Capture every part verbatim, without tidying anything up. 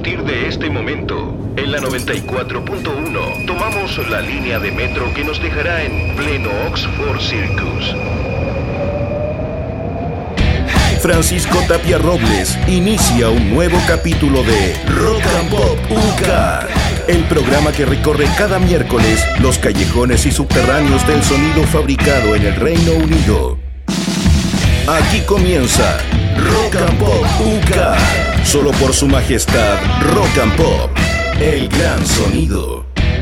partir de este momento, en la noventa y cuatro punto uno, tomamos la línea de metro que nos dejará en pleno Oxford Circus. Francisco Tapia Robles inicia un nuevo capítulo de Rock and Pop U K, el programa que recorre cada miércoles los callejones y subterráneos del sonido fabricado en el Reino Unido. Aquí comienza Rock and Pop U K, solo por su majestad Rock and Pop, el gran sonido.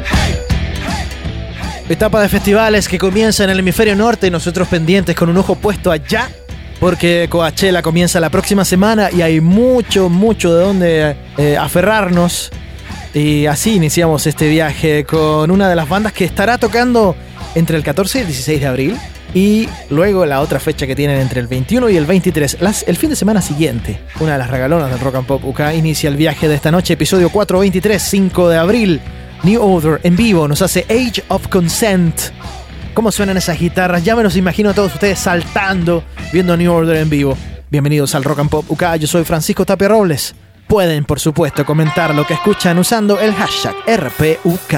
Etapa de festivales que comienza en el hemisferio norte, nosotros pendientes con un ojo puesto allá, porque Coachella comienza la próxima semana y hay mucho, mucho de donde eh, aferrarnos. Y así iniciamos este viaje con una de las bandas que estará tocando entre el catorce y el dieciséis de abril. Y luego la otra fecha que tienen entre el veintiuno y el veintitrés, las, el fin de semana siguiente. Una de las regalonas del Rock and Pop U K inicia el viaje de esta noche, episodio cuatrocientos veintitrés, cinco de abril. New Order en vivo nos hace Age of Consent. ¿Cómo suenan esas guitarras? Ya me los imagino a todos ustedes saltando viendo New Order en vivo. Bienvenidos al Rock and Pop U K, yo soy Francisco Tapia Robles. Pueden, por supuesto, comentar lo que escuchan usando el hashtag R P U K.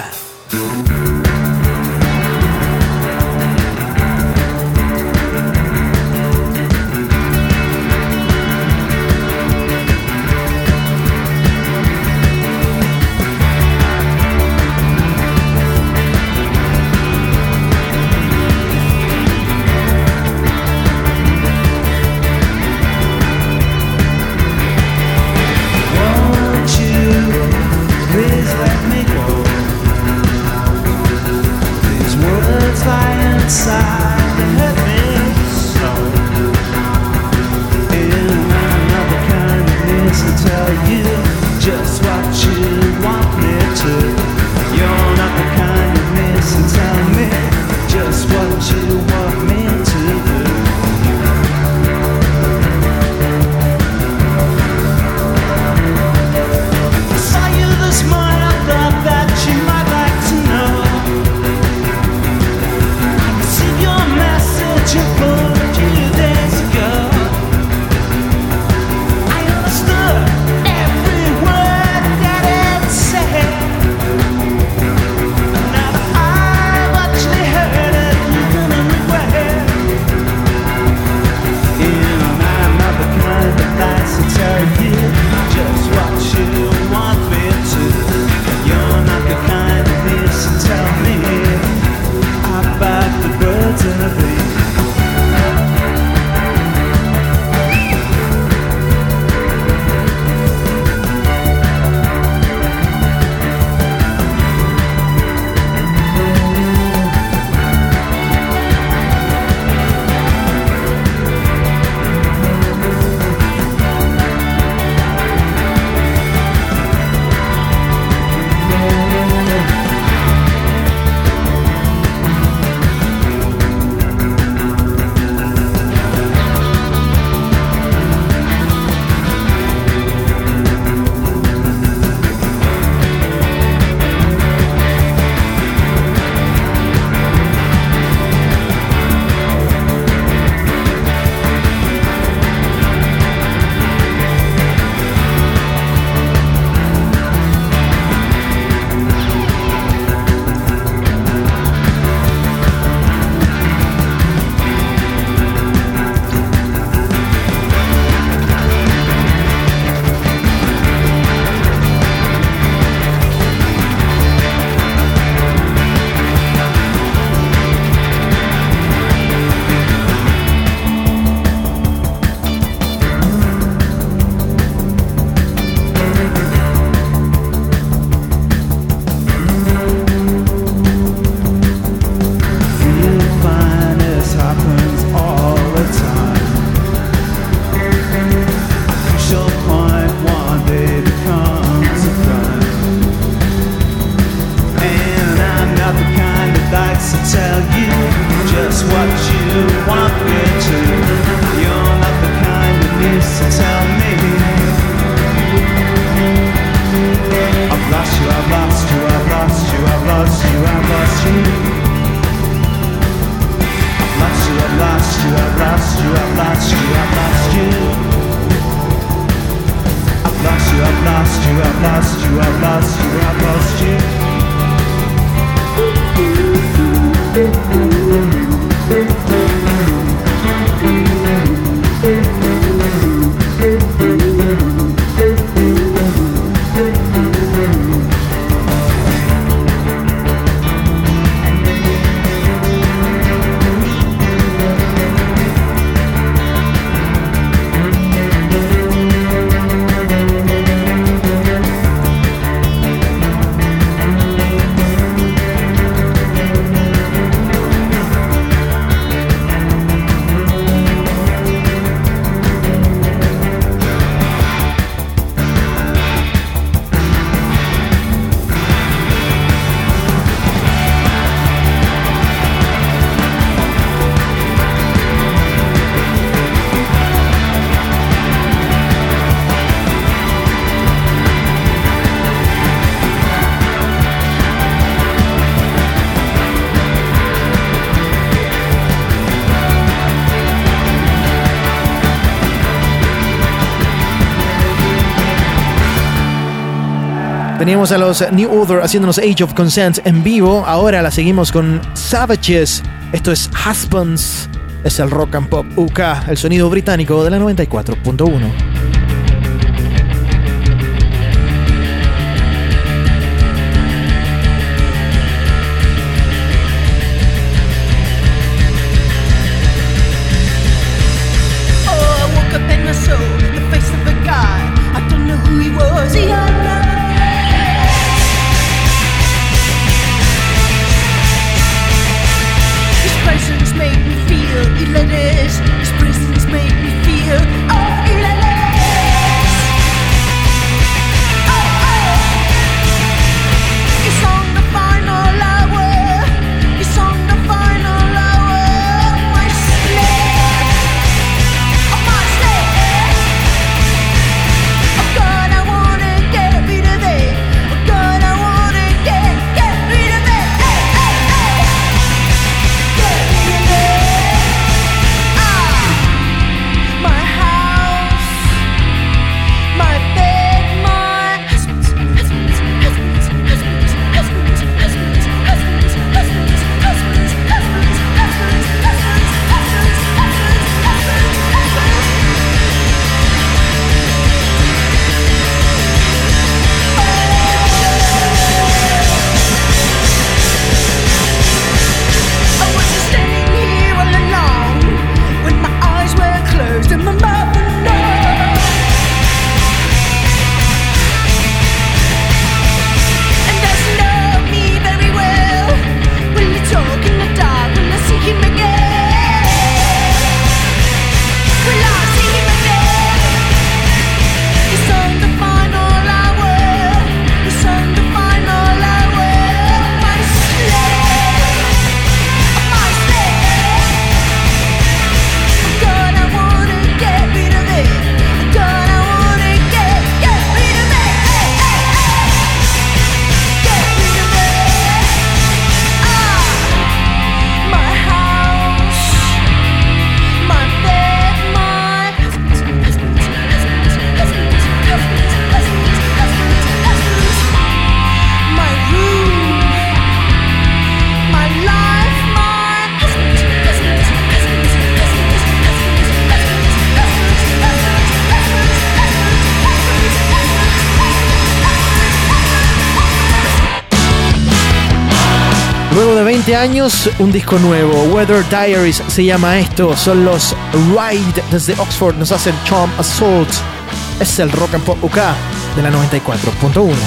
Please let me go. Teníamos a los New Order haciéndonos Age of Consent en vivo. Ahora la seguimos con Savages. Esto es Husbands. Es el Rock and Pop U K, el sonido británico de la noventa y cuatro punto uno. His presence made me feel, oh, Luego de veinte años, un disco nuevo. Weather Diaries se llama esto. Son los Ride desde Oxford. Nos hacen Charm Assault. Es el Rock and Pop U K de la noventa y cuatro punto uno.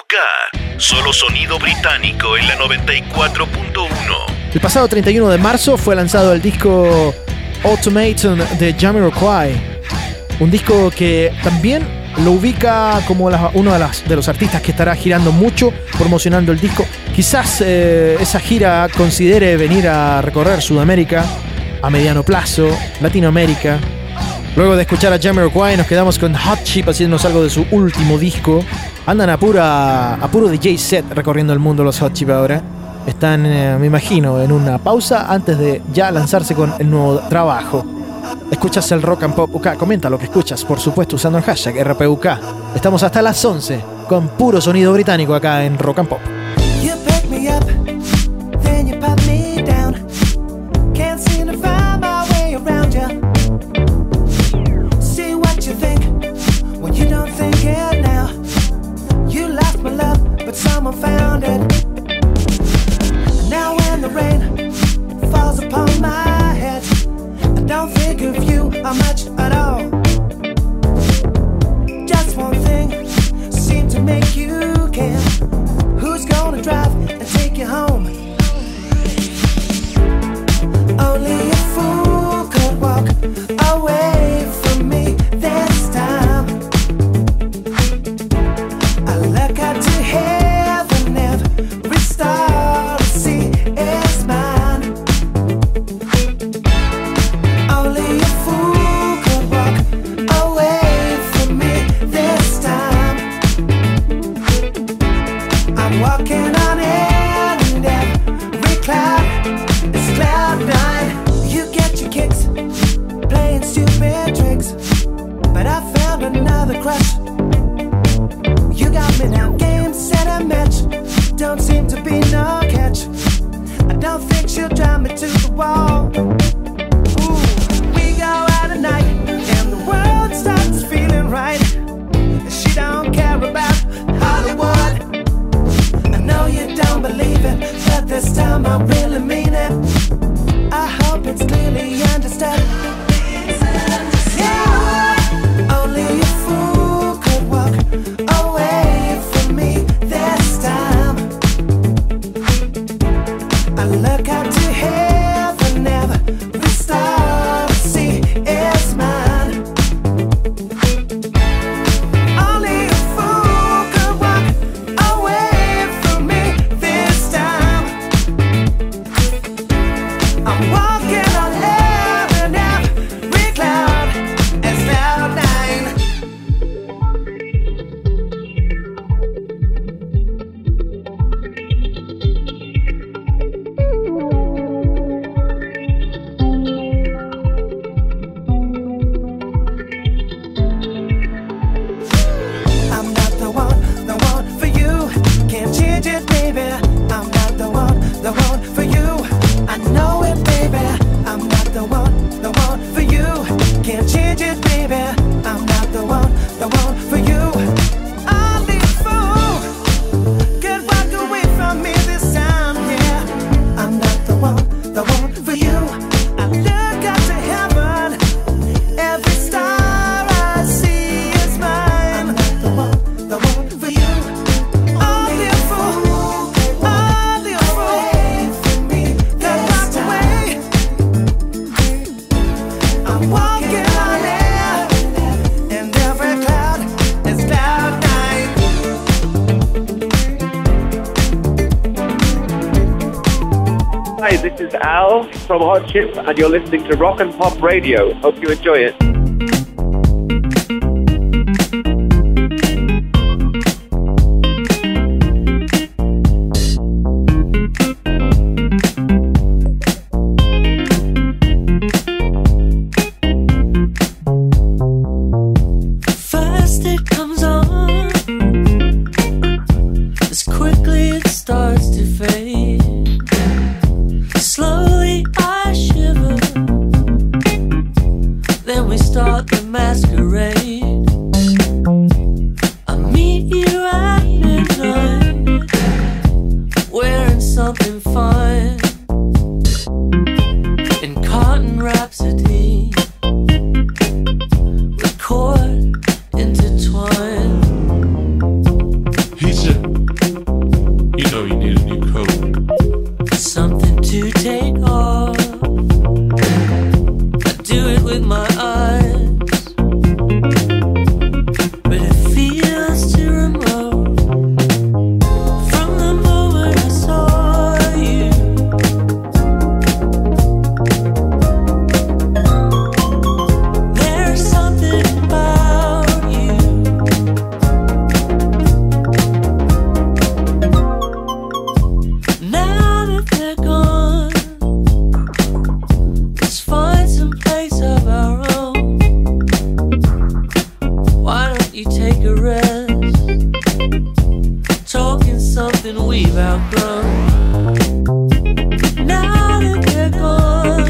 K. Solo sonido británico en la noventa y cuatro punto uno. El pasado treinta y uno de marzo fue lanzado el disco Ultimatum de Jamiroquai. Un disco que también lo ubica como la, uno de, las, de los artistas que estará girando mucho, promocionando el disco. Quizás eh, esa gira considere venir a recorrer Sudamérica a mediano plazo, Latinoamérica. Luego de escuchar a Jamiroquai nos quedamos con Hot Chip haciéndonos algo de su último disco. Andan a, pura, a puro D J set recorriendo el mundo los Hot Chip ahora. Están, eh, me imagino, en una pausa antes de ya lanzarse con el nuevo trabajo. Escuchas el Rock and Pop U K, comenta lo que escuchas, por supuesto, usando el hashtag R P U K. Estamos hasta las once con puro sonido británico acá en Rock and Pop. You pick me up, then you put me down. Can't seem to find my way around you. See what you think when you don't think it now. You lost my love, but someone found it. Now when the rain falls upon my head, I don't think of you how much at all. Just one thing seemed to make you care. Who's gonna drive and take you home? Only a fool could walk away from me this time. I look out to heaven, every star I see is mine. Only a fool could walk away from me this time. I'm walking on air and every cloud is cloud nine. You get your kicks playing stupid tricks, but I found another crush. You got me now, game, set, and match. Don't seem to be no catch. I don't think she'll drive me to the wall. Ooh, we go out at night and the world starts feeling right. She don't care about Hollywood. I know you don't believe it, but this time I really mean it. I hope it's clearly understood. Yeah, only a fool could walk away from me this time. I look out to heaven, every star I see is mine. Only a fool could walk away from me this time. I'm walking on air and every cloud is cloud nine. I'm not the one, the one for you. Can't change it, baby. I'm not the one, the one for you. I know it, baby. I'm not the one, the one for you. Can't change it, baby. I'm not the one, the one for you. Only a fool could walk away from me this time, yeah. I'm not the one, the one for you. I look up to heaven, every star I see is mine. I'm not the one, the one for you. Only a fool, only a fool could walk away. I'm walking on air, and every cloud is cloud nine. Hi, this is Al from Hot Chip, and you're listening to Rock and Pop Radio. Hope you enjoy it. First it comes on, as quickly it starts to fade. Slowly I shiver, then we start cigarettes, talking something we've outgrown. Now that they're gone,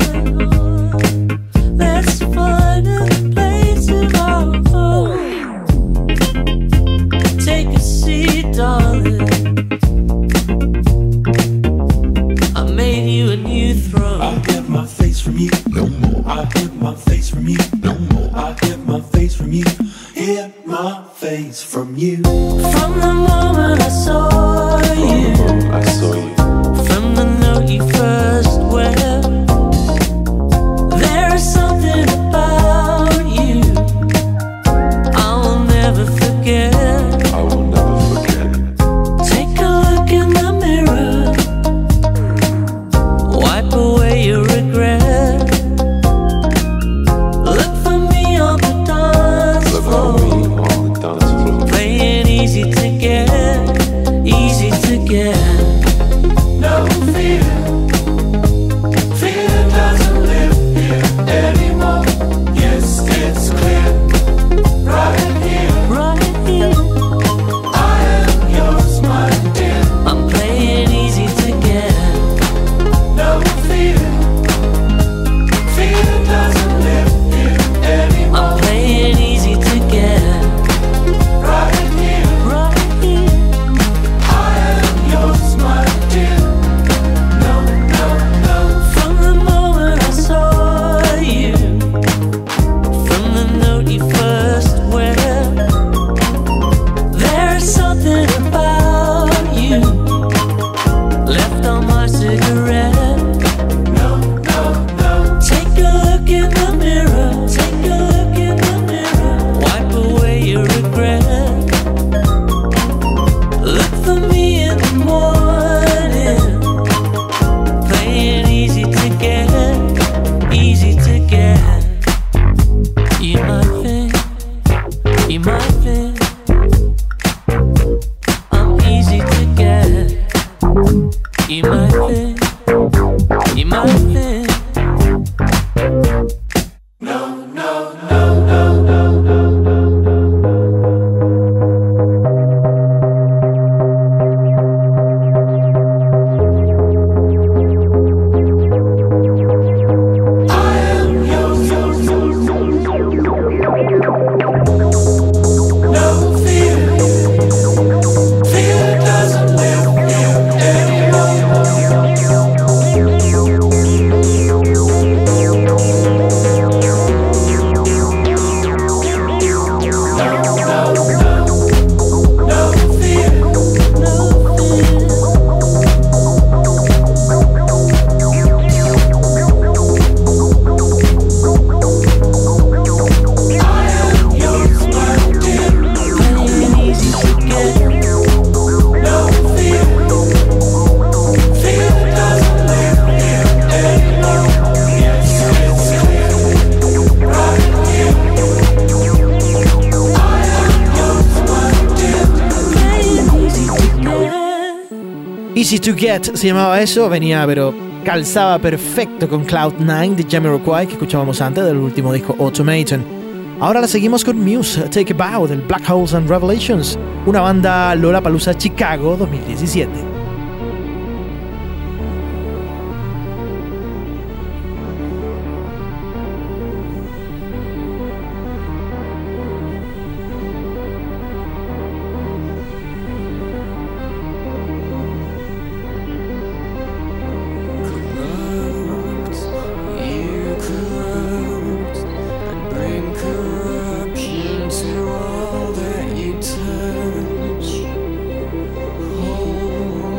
let's find a place of our own. Take a seat, darling. I made you a new throne. I hid my face from you, no more. I hid my face from you, no more. I hid my face from you, hid my face from you. From the moment I saw you, I saw you. from the note you first wear, there is something about you I will never forget. I will never forget. Take a look in the mirror, wipe away your regret. Look for me on the dance Look floor, for me on the dance floor. playing easy to get, easy to get. No fear, fear doesn't live here anymore. Yes, it's clear, right here. Right here, I am yours, my dear. I'm playing easy to get. No fear, fear doesn't live here anymore. I'm playing easy to get. Right here, Right here, I am yours, my dear. No, no, no. from the moment I saw you, from the note you first wear, there's something about you left on my cigarette. No, no, no. Take a look in the mirror, take a look in the mirror, wipe away your regret. Look for me in the morning, playing easy to get, easy to get. You might think, you might think I'm easy to get. You might think, you might think. No fear, fear doesn't live here Easy to Get se llamaba eso, venía pero calzaba perfecto con Cloud nine de Jamiroquai que escuchábamos antes del último disco Automaton. Ahora la seguimos con Muse, Take a Bow del Black Holes and Revelations, una banda Lollapalooza Chicago dos mil diecisiete. To all that you touch, hold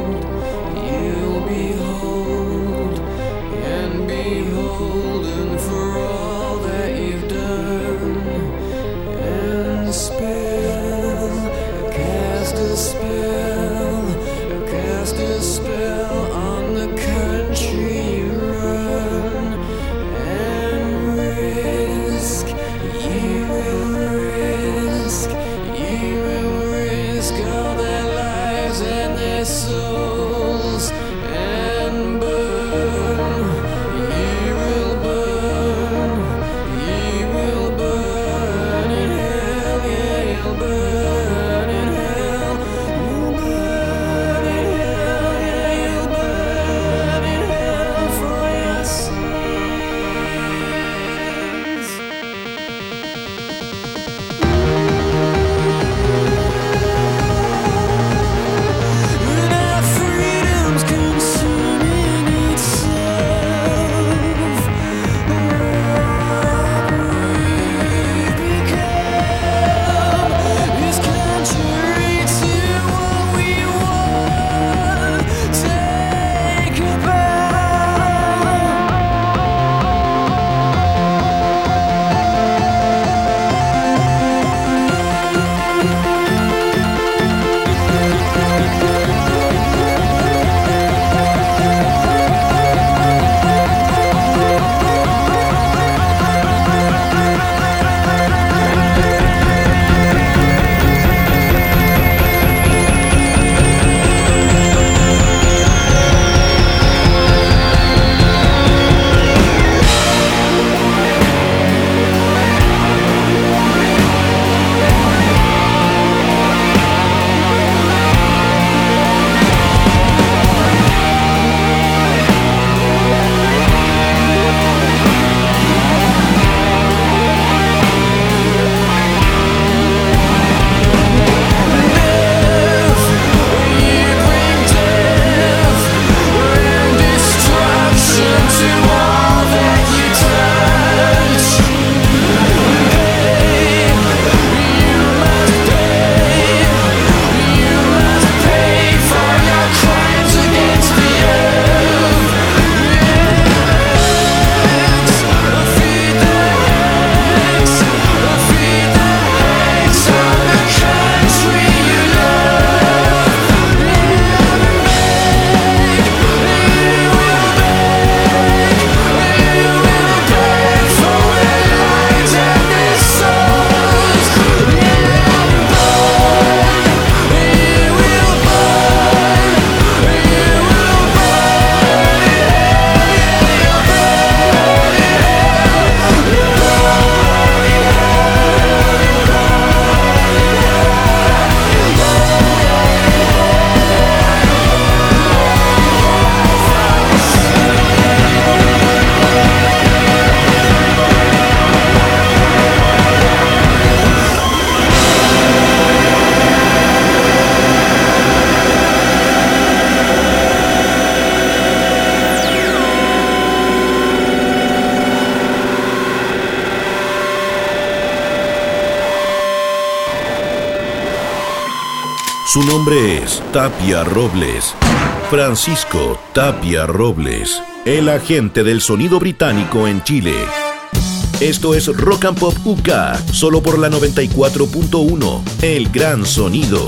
Su nombre es Tapia Robles. Francisco Tapia Robles, el agente del sonido británico en Chile. Esto es Rock and Pop U K, solo por la noventa y cuatro punto uno, el gran sonido.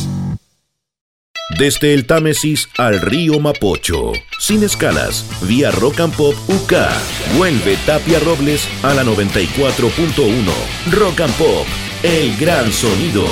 Desde el Támesis al río Mapocho, sin escalas, vía Rock and Pop U K, vuelve Tapia Robles a la noventa y cuatro punto uno. Rock and Pop, el gran sonido.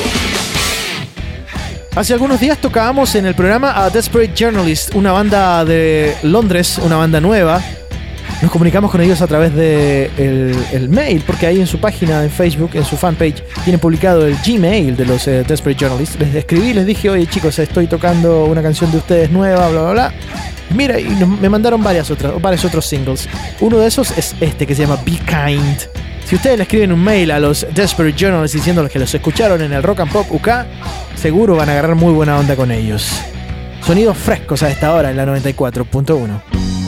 Hace algunos días tocábamos en el programa a Desperate Journalist, una banda de Londres, una banda nueva. Nos comunicamos con ellos a través de el, el mail, porque ahí en su página en Facebook, en su fanpage, tienen publicado el Gmail de los eh, Desperate Journalists. Les escribí, les dije, oye chicos, estoy tocando una canción de ustedes nueva, bla, bla, bla. Mira, y nos, me mandaron varias otras, varios otros singles. Uno de esos es este que se llama Be Kind. Si ustedes le escriben un mail a los Desperate Journalists diciéndoles que los escucharon en el Rock and Pop U K, seguro van a agarrar muy buena onda con ellos. Sonidos frescos a esta hora en la noventa y cuatro punto uno.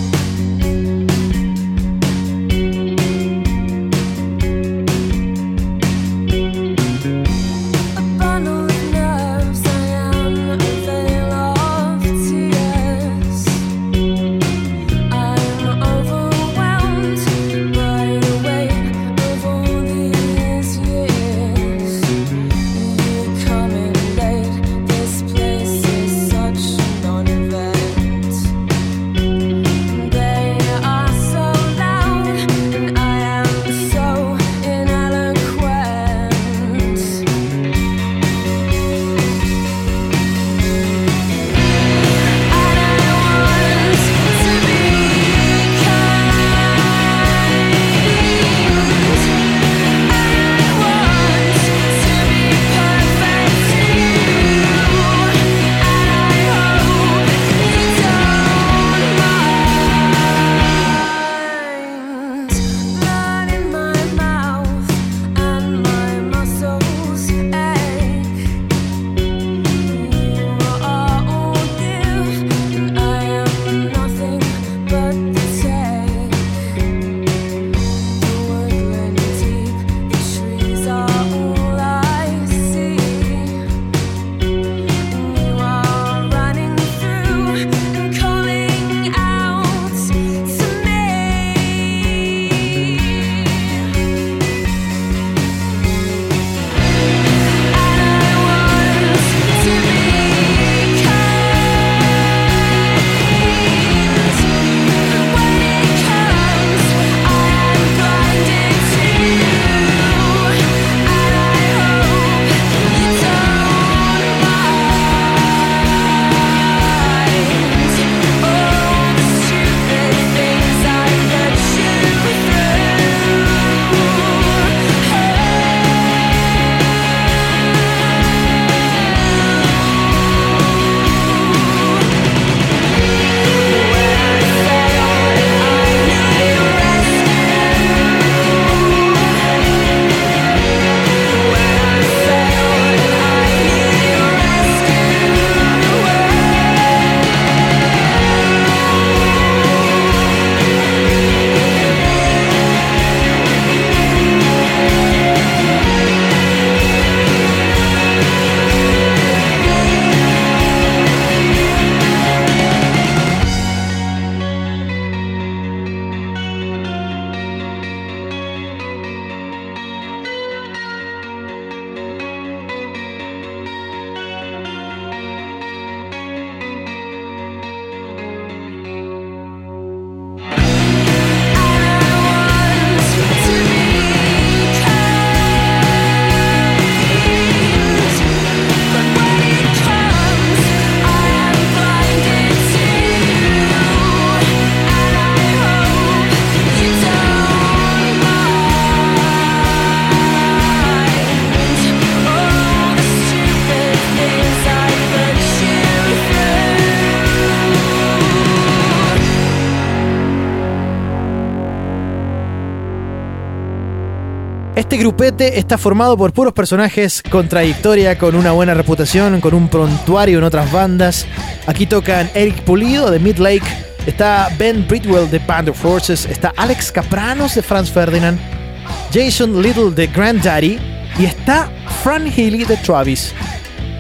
Este grupete está formado por puros personajes con trayectoria, con una buena reputación, con un prontuario en otras bandas. Aquí tocan Eric Pulido de Midlake, está Ben Bridwell de Band of Horses, está Alex Capranos de Franz Ferdinand, Jason Little de Granddaddy y está Fran Healy de Travis.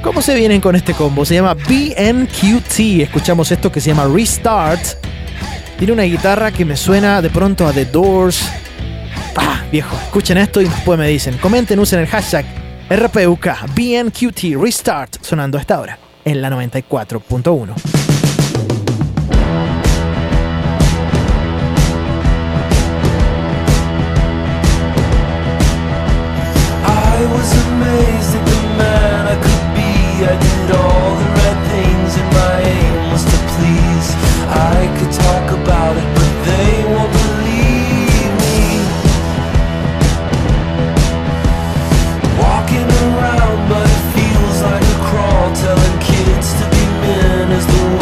¿Cómo se vienen con este combo? Se llama B N Q T. Escuchamos esto que se llama Restart. Tiene una guitarra que me suena de pronto a The Doors. Ah, viejo, escuchen esto y después me dicen. Comenten, usen el hashtag R P U K B N Q T Restart sonando a esta hora en la noventa y cuatro punto uno. I was amazed at the man I could be. I did all the right things and my aim was to please. I could talk about it, but they won't believe me. Walking around, but it feels like a crawl. Telling kids to be men is the way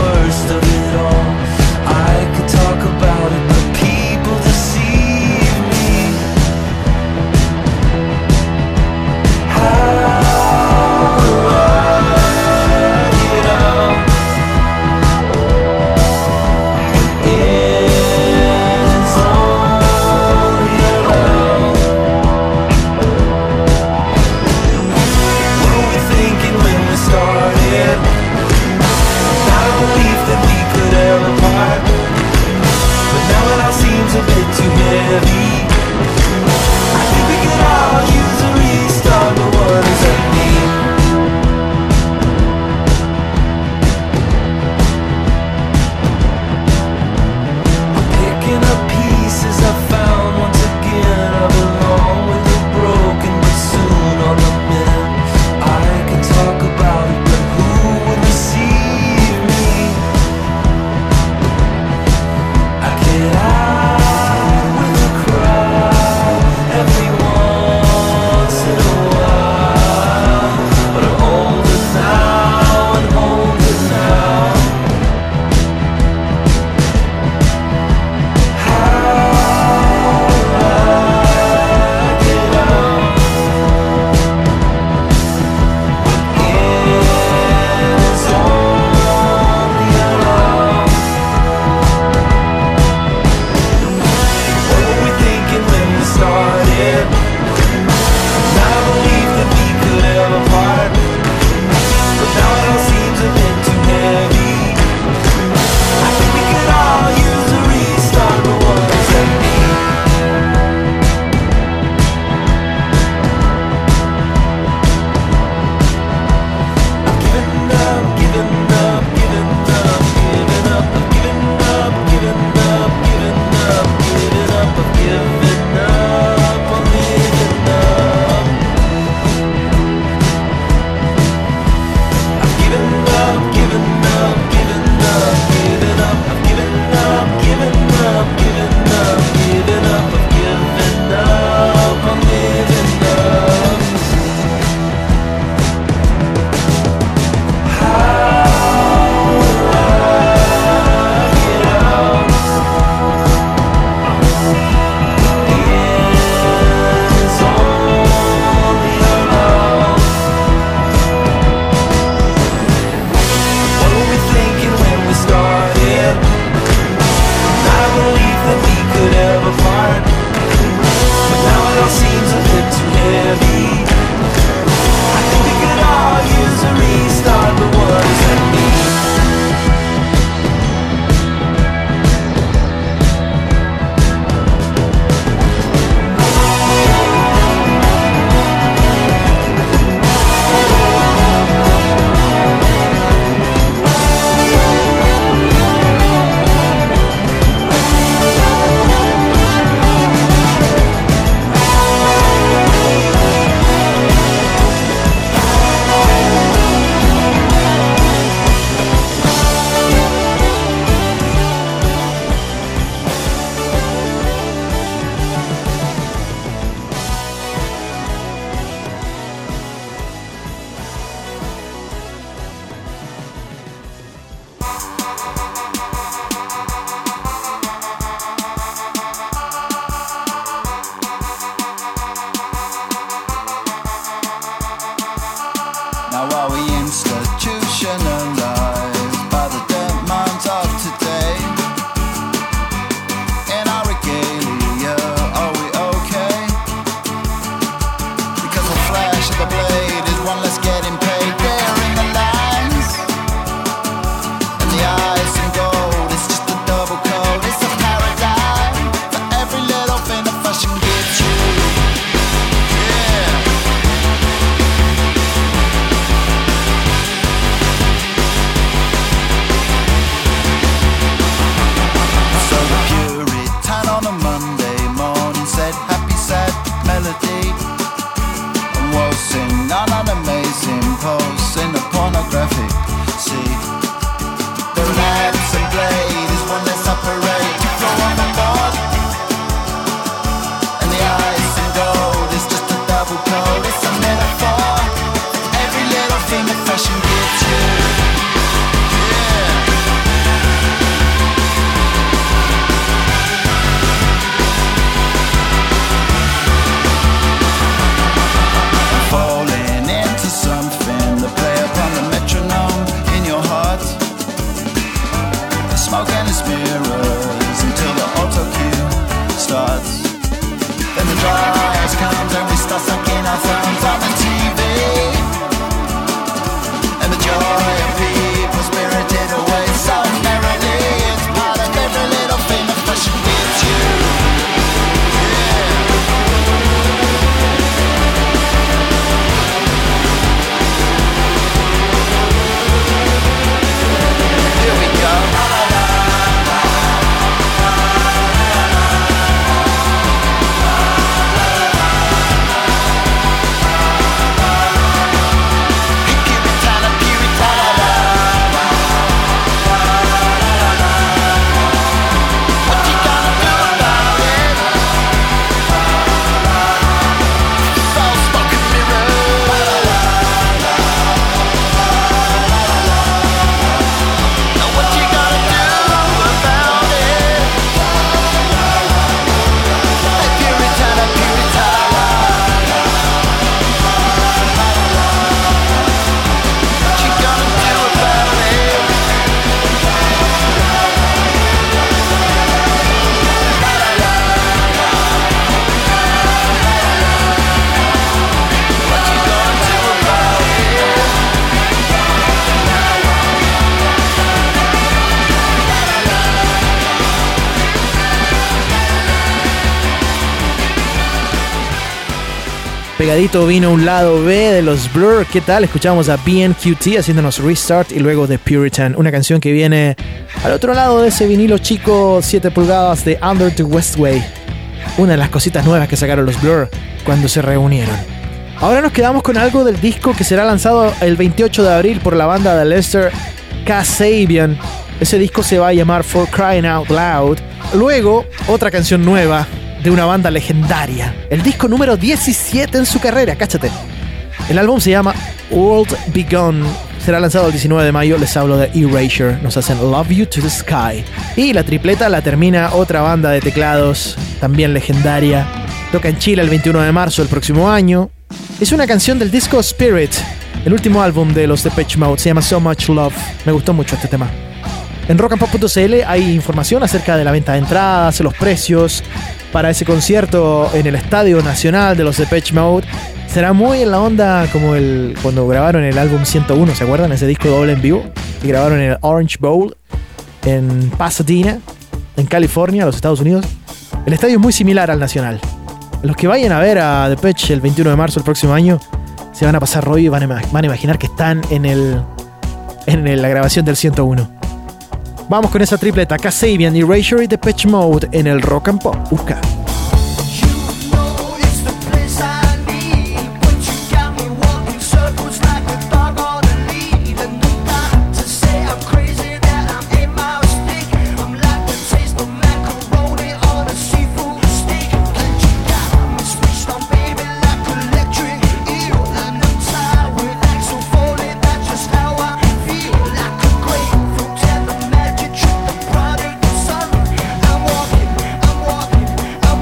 seen on an amazing post in the pornographic sea. The lance and blade is one less operate to throw on a board. And the ice and gold is just a double code. It's a metaphor. Every little thing that fashion gives you. Smoke and its mirrors until the auto cue starts. Then the dryers comes and we start sucking our thumbs on the T V. And the joy of people spirited away so merrily. It's part of every little thing that fashion gives you. Yeah. Here we go. Pegadito vino un lado B de los Blur. ¿Qué tal? Escuchamos a B N Q T haciéndonos Restart y luego The Puritan, una canción que viene al otro lado de ese vinilo chico siete pulgadas de Under the Westway, una de las cositas nuevas que sacaron los Blur cuando se reunieron. Ahora nos quedamos con algo del disco que será lanzado el veintiocho de abril por la banda de Lester Kasabian. Ese disco se va a llamar For Crying Out Loud. Luego, otra canción nueva de una banda legendaria. El disco número diecisiete en su carrera, cáchate. El álbum se llama World Begun. Será lanzado el diecinueve de mayo. Les hablo de Erasure. Nos hacen Love You to the Sky. Y la tripleta la termina otra banda de teclados, también legendaria. Toca en Chile el veintiuno de marzo del próximo año. Es una canción del disco Spirit, el último álbum de los Depeche Mode. Se llama So Much Love. Me gustó mucho este tema. En rock and pop punto c l hay información acerca de la venta de entradas, los precios para ese concierto en el Estadio Nacional de los Depeche Mode. Será muy en la onda como el cuando grabaron el álbum ciento uno, ¿se acuerdan? Ese disco doble en vivo que grabaron en el Orange Bowl en Pasadena, en California, los Estados Unidos. El estadio es muy similar al Nacional. Los que vayan a ver a Depeche el veintiuno de marzo del próximo año se van a pasar rollo y van a, van a imaginar que están en, el, en el, la grabación del ciento uno. Vamos con esa tripleta, Kasabian, Erasure y Depeche Mode en el Rock and Pop U K. I'm walking, I'm walking, I'm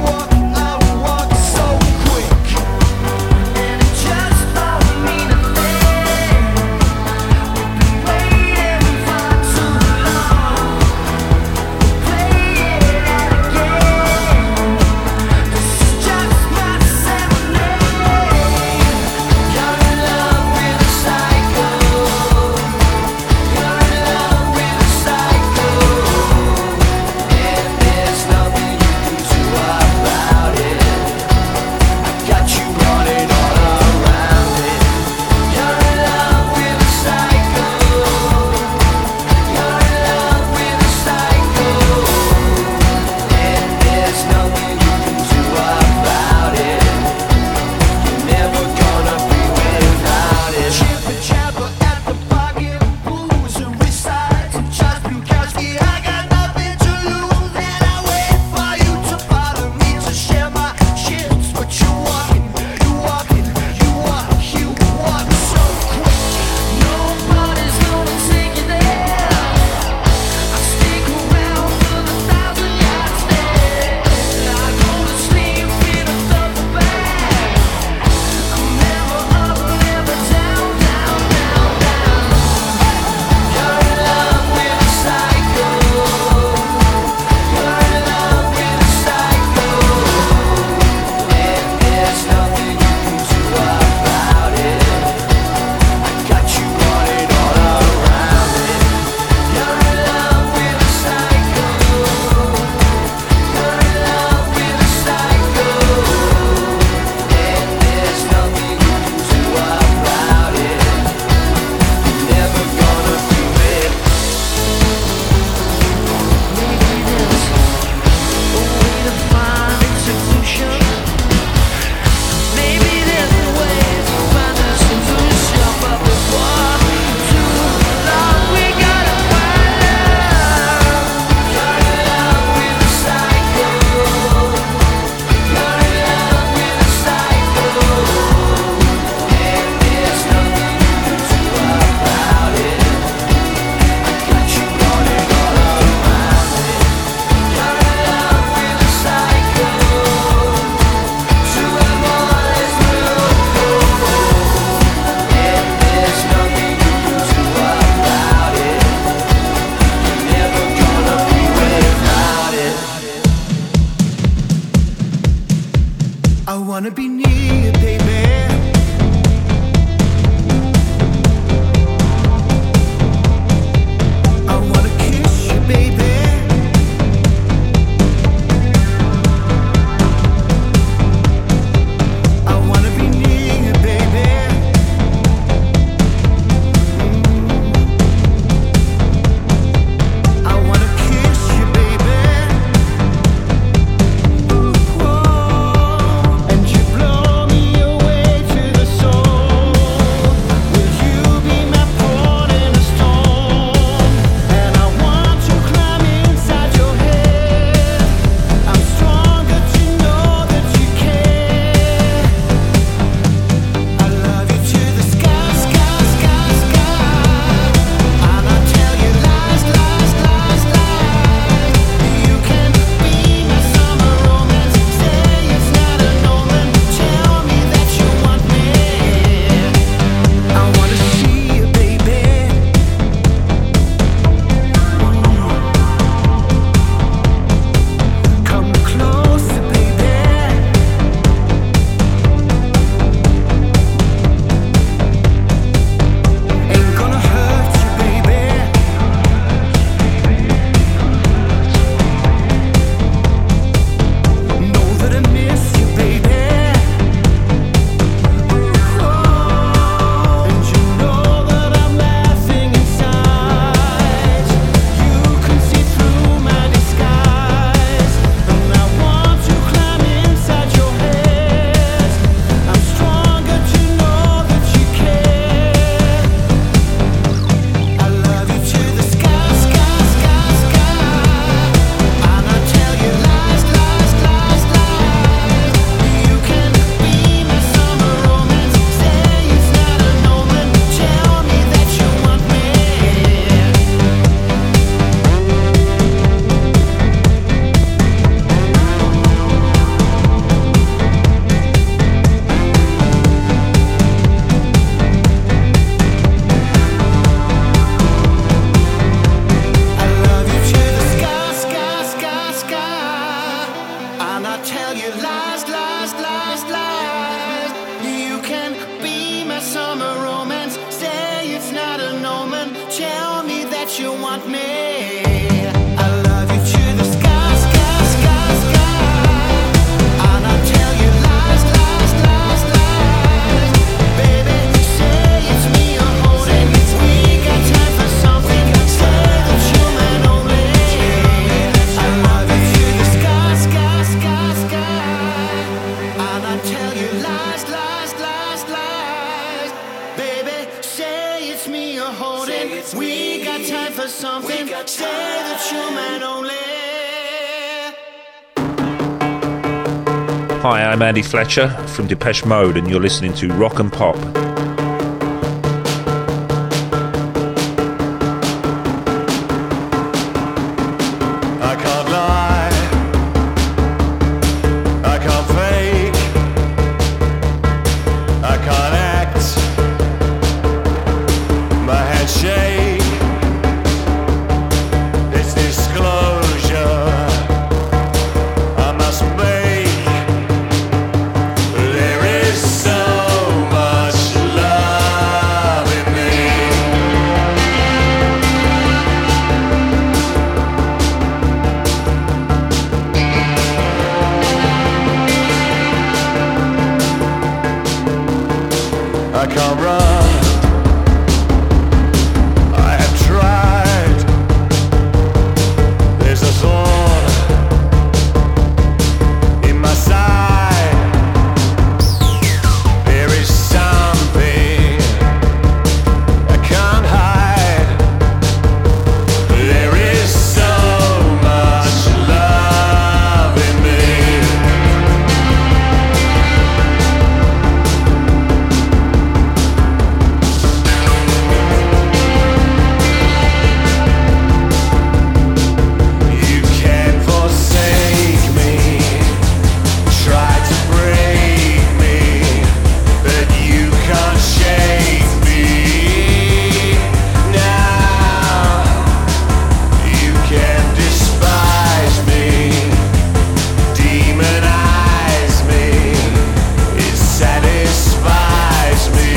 tell me that you want me. I love you to the sky, sky, sky, sky. And I tell you lies, lies, lies, lies. Baby, say it's me you're holding. We got time for something. Say that you're mine only. I love you to the sky, sky, sky, sky. And I tell you lies, lies, lies, lies. Baby, say it's me you're holding. We got time for something. Say that you're mine only. Hi, I'm Andy Fletcher from Depeche Mode, and you're listening to Rock and Pop. I can't lie, I can't fake, I can't act, my hands shake. It's disclosure I must make. There is so much love in me. I can't run. I have tried. There's a thorn in my side. There is something I can't hide. There is so much love in me. You can't forsake me, try to break me, but you can't shake me now. You can despise me, demonize me, it satisfies me.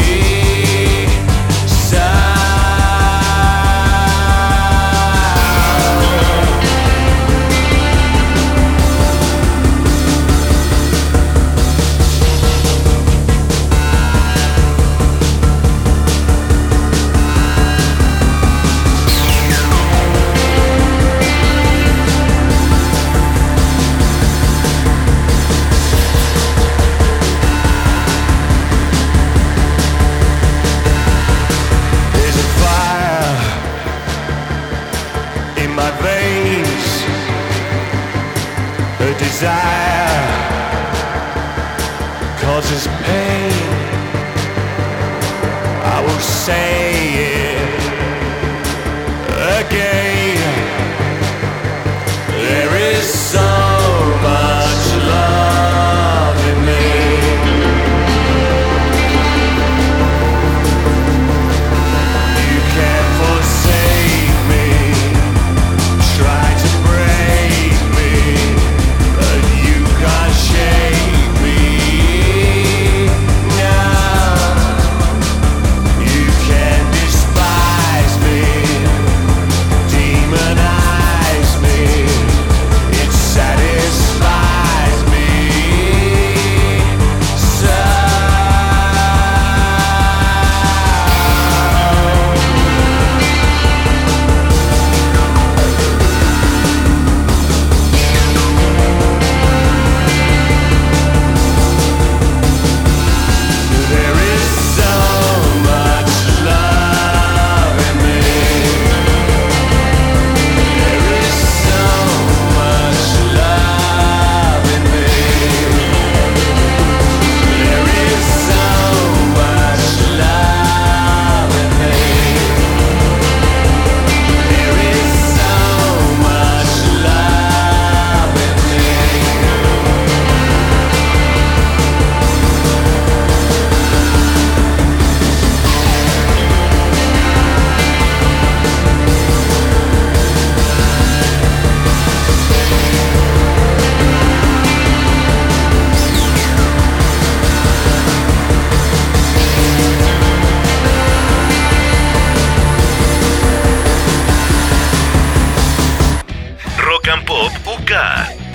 So there's a fire in my veins, a desire causes pain. I will say it again. There is so much love in me. You can't forsake me, try to break me, but you can't shake me now. You can't despise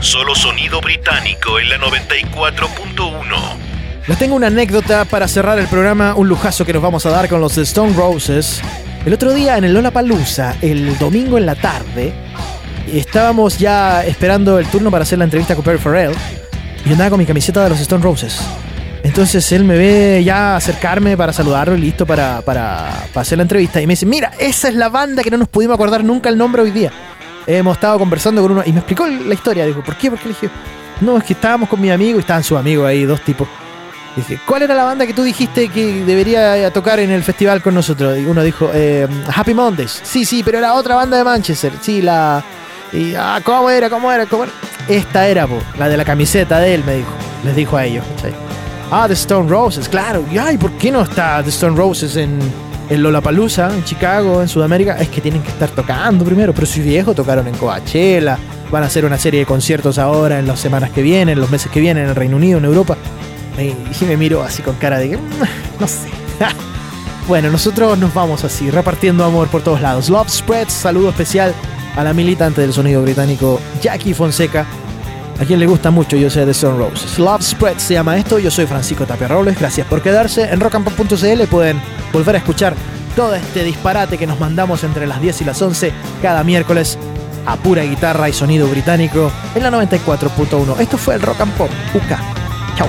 Solo sonido británico en la noventa y cuatro punto uno. Les tengo una anécdota para cerrar el programa, un lujazo que nos vamos a dar con los Stone Roses. El otro día en el Lollapalooza, el domingo en la tarde, estábamos ya esperando el turno para hacer la entrevista con Perry Farrell y yo andaba con mi camiseta de los Stone Roses. Entonces él me ve ya acercarme para saludarlo y listo para, para, para hacer la entrevista. Y me dice, mira, esa es la banda que no nos pudimos acordar nunca el nombre hoy día. Hemos estado conversando con uno y me explicó la historia. Dijo, ¿por qué? ¿Por qué? Le dije, no, es que estábamos con mi amigo y estaban sus amigos ahí, dos tipos. Dije, ¿cuál era la banda que tú dijiste que debería tocar en el festival con nosotros? Y uno dijo, eh, Happy Mondays. Sí, sí, pero era otra banda de Manchester. Sí, la... Y, ah, ¿cómo era? ¿Cómo era? ¿Cómo era? Esta era, po, la de la camiseta de él, me dijo. Les dijo a ellos, ¿sí? Ah, The Stone Roses, claro. Y ay, ¿por qué no está The Stone Roses en, en Lollapalooza, en Chicago, en Sudamérica? Es que tienen que estar tocando primero. Pero si viejo, tocaron en Coachella. Van a hacer una serie de conciertos ahora en las semanas que vienen, los meses que vienen, en el Reino Unido, en Europa. Y me miró así con cara de que, no sé. Bueno, nosotros nos vamos así, repartiendo amor por todos lados. Love Spreads, saludo especial a la militante del sonido británico, Jackie Fonseca, a quien le gusta mucho, yo sé, de Stone Roses. Love Spreads se llama esto. Yo soy Francisco Tapia Robles. Gracias por quedarse. En rock and pop punto c l pueden volver a escuchar todo este disparate que nos mandamos entre las diez y las once cada miércoles a pura guitarra y sonido británico en la noventa y cuatro punto uno. Esto fue el Rock and Pop U K. Chao.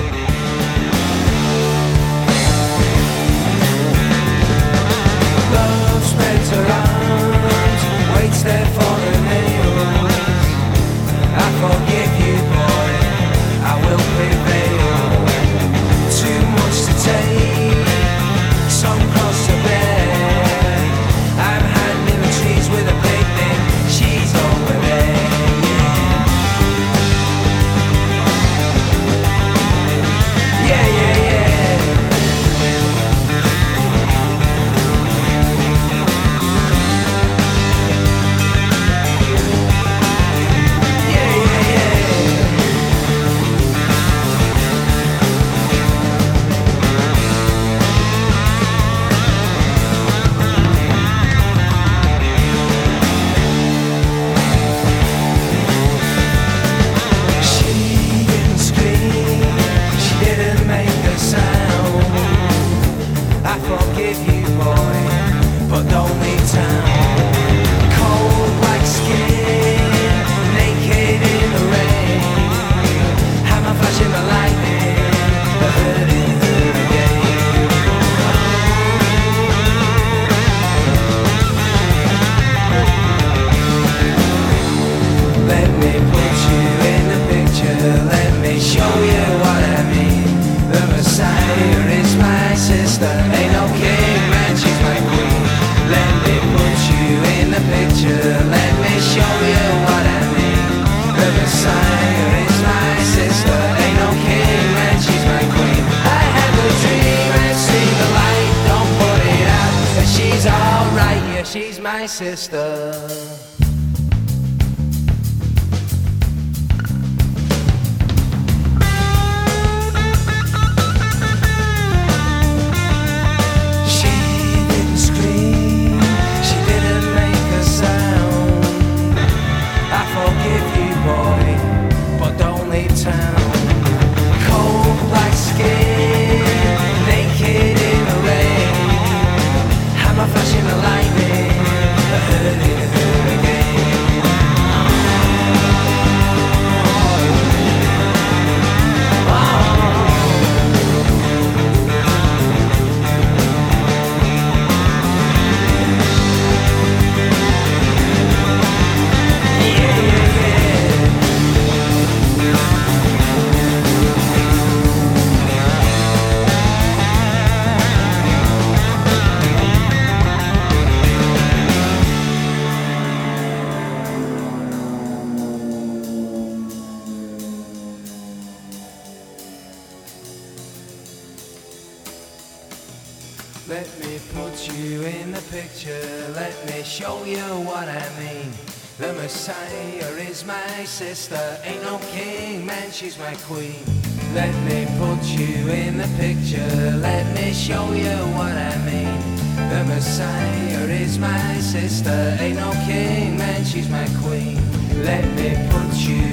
Love spreads her arms, waits there for the nails. I forgive you, boy, I will prevail. Too much to take, some cross to bear. I'm handing the trees with a picnic, she's over there. Yeah, yeah, yeah. Sister. Let me put you in the picture, let me show you what I mean. The Messiah is my sister, ain't no king, man, she's my queen. Let me put you in the picture, let me show you what I mean. The Messiah is my sister, ain't no king, man, she's my queen. Let me put you in the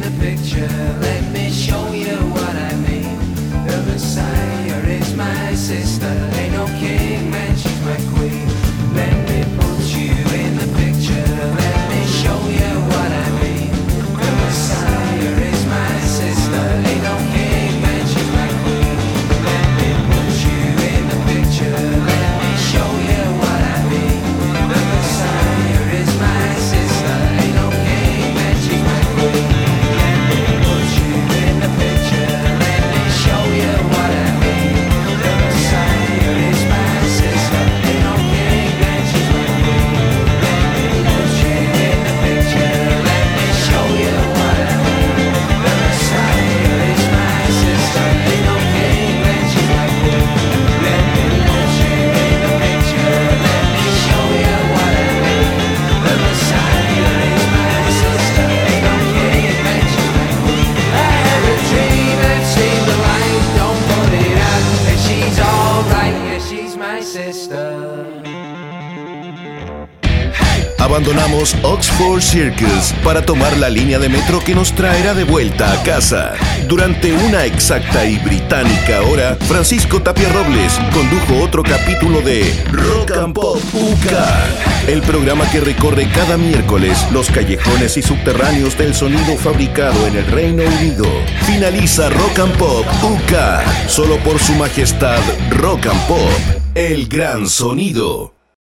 the picture, let me show you what I mean. The Messiah is my sister, ain't no king, man, she's my queen. Let me put you in the picture, let me show you what I mean. The Messiah is my sister, ain't no king, man, she's my queen. Let me put you in the picture, let me show you what I mean. The Messiah is my sister, ain't no king, man, she's my queen. Let me put you in the picture, let me show you what I mean. The Messiah is my sister, ain't no king, man, she's my queen. Let me put you in the picture, let me show you what I mean. The Messiah is my sister, ain't no king, man, she's my queen. Let me put you in the picture, let me show you what I mean. The Messiah is my sister, ain't no king, man, she's my queen. I had a dream and seen the light, don't put it out, and she's alright, yeah, she's my sister. Abandonamos Oxford Circus para tomar la línea de metro que nos traerá de vuelta a casa. Durante una exacta y británica hora, Francisco Tapia Robles condujo otro capítulo de Rock and Pop U K, el programa que recorre cada miércoles los callejones y subterráneos del sonido fabricado en el Reino Unido. Finaliza Rock and Pop U K, solo por su majestad Rock and Pop, el gran sonido.